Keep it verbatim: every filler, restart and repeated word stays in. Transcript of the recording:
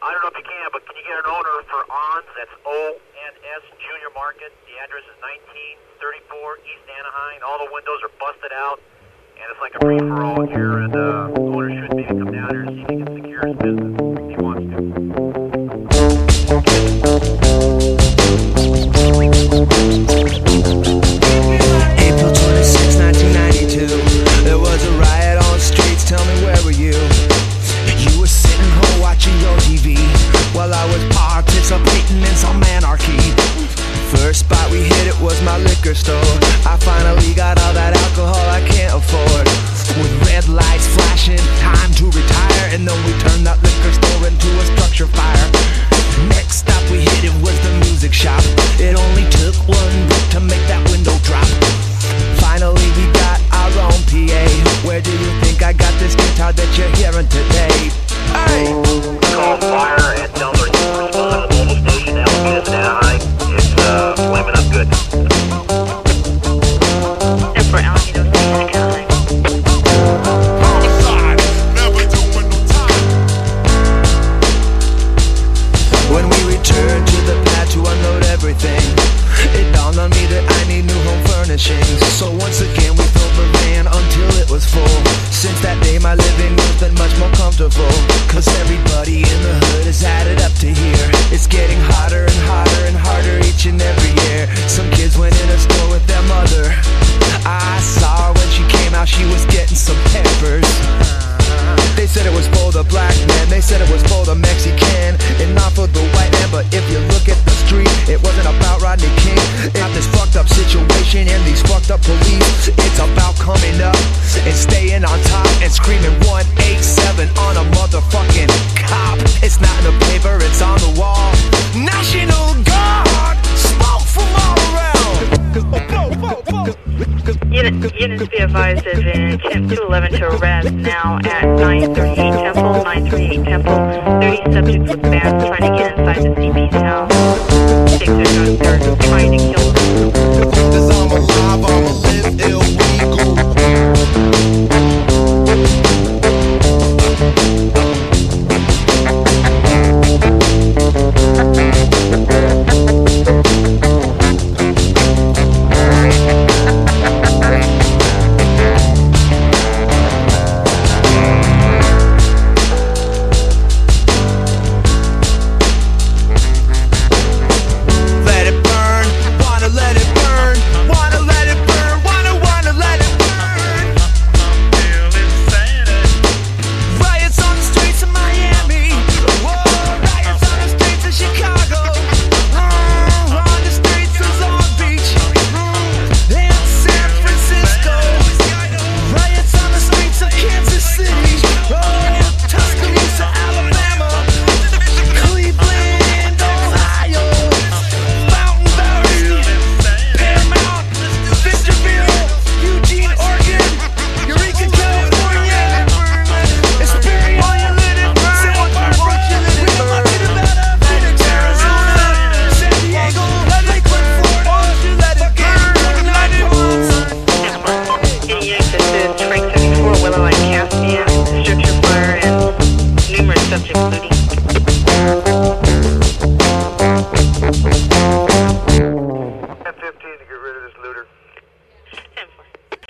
I don't know if you can, but can you get an owner for On's? That's O N S Junior Market. The address is nineteen thirty-four East Anaheim. All the windows are busted out, and it's like a free-for-all here, and uh, the owner should maybe come down here and see if he can secure his business if he wants to. April twenty-sixth, nineteen ninety-two. There was a riot on the streets. Tell me, where were you? You were sitting home watching your T V while I was participating in some anarchy. First spot we hit, it was my liquor store. I finally got all that alcohol I can't afford. With red lights flashing, time to retire, and then we turned that liquor store into a structure fire. Next stop we hit, it was the music shop. It only took one rip to make that window drop. Finally we got our own P A. Where do you think I got this guitar that you're hearing today? Hey! Call fire and tell them to respond to the mobile station. Alameda, Anaheim. It's uh, flaming up good. And for Alameda Station, Anaheim. When we returned to the pad to unload everything, it dawned on me that I need new home furnishings. So once again we filled the van until it was full. Since that day my living room's been much more comfortable, cause everybody in the hood has added up to here. It's getting hotter and hotter and harder each and every year. Some kids went in a store with their mother. I saw her when she came out, she was getting some peppers. They said it was for the black man, they said it was for the Mexican, and not for the white man. But if you look at the street, it wasn't about Rodney King. It's not this fucked up situation and these fucked up police. It's about coming up and staying on top and screaming one eight seven on a motherfucking cop. It's not in the paper, it's on the wall. National Guard, smoke from all around. Unit, units be advised of an attempt two eleven to arrest now at nine thirty-eight Temple, nine thirty-eight Temple. thirty subjects with bands trying to get inside the C P's house. Six are they're trying to kill them. Cause I'm alive, I'ma live illegal. Structure fire and numerous subjects looting.